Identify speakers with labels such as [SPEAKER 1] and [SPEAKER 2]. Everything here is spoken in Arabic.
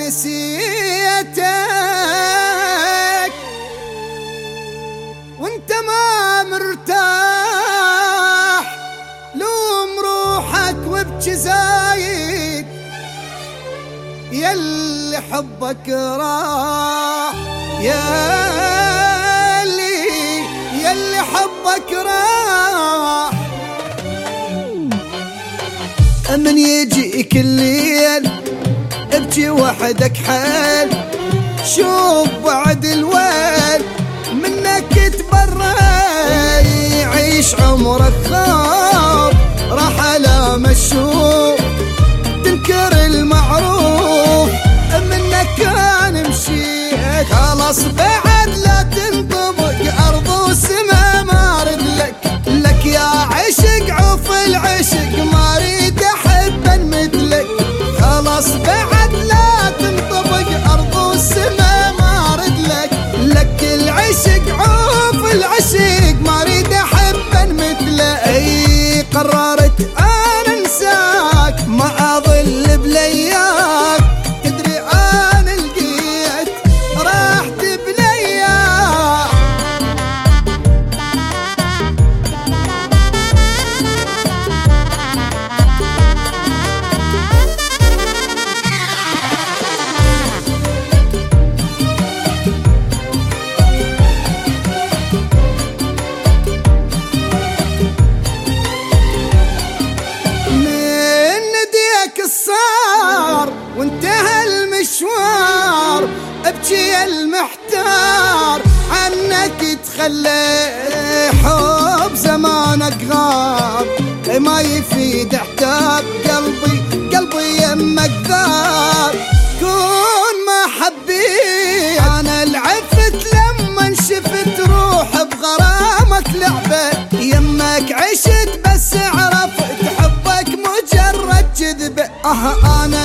[SPEAKER 1] نسيتك وانت ما مرتاح، لوم روحك وابكي زايد ياللي حبك راح، ياللي حبك راح. من يجيك الليل ابكي وحدك حال، شوف بعد الويل منك تبرى، يعيش عمرك خاب راح على مشوف، تنكر المعروف منك كان مشيت، خلاص بعد لا تنطبق أرض وسما ما رد لك يا عشق عوف العشق ما ريد أحبا مثلك، خلاص بعد لا تنطبق أرض وسما ما رد لك العشق عوف العشق ما ريد أحبا مثلك. أي قررت أنا انساك ما أظل بلياك، تدري أنا لقيت راحت بلياك. صار وانتهى المشوار، ابكي المحتار عنك تخلى، حب زمانك غاب ما يفيد احتاب، قلبي يمك ذاب كون ما حبيت، انا العفت لما شفت روح بغرامك لعبه، يمك عشت بس عرفت حبك مجرد كذبه. انا